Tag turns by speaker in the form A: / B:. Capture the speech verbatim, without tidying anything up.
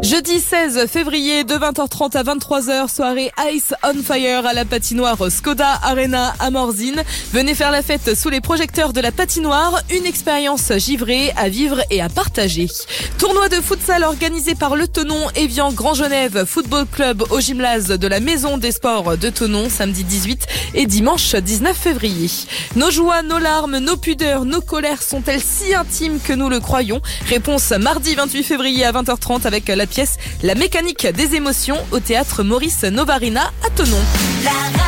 A: Jeudi seize février de vingt heures trente à vingt-trois heures, soirée Ice on Fire à la patinoire Skoda Arena à Morzine. Venez faire la fête sous les projecteurs de la patinoire, une expérience givrée à vivre et à partager. Tournoi de futsal organisé par le Thonon Évian Grand Genève Football Club au gymnase de la Maison des Sports de Thonon, samedi dix-huit et dimanche dix-neuf février. Nos joies, nos larmes, nos pudeurs, nos colères sont-elles si intimes que nous le croyons? Réponse mardi vingt-huit février à vingt heures trente avec la pièce La mécanique des émotions au théâtre Maurice Novarina à Thonon.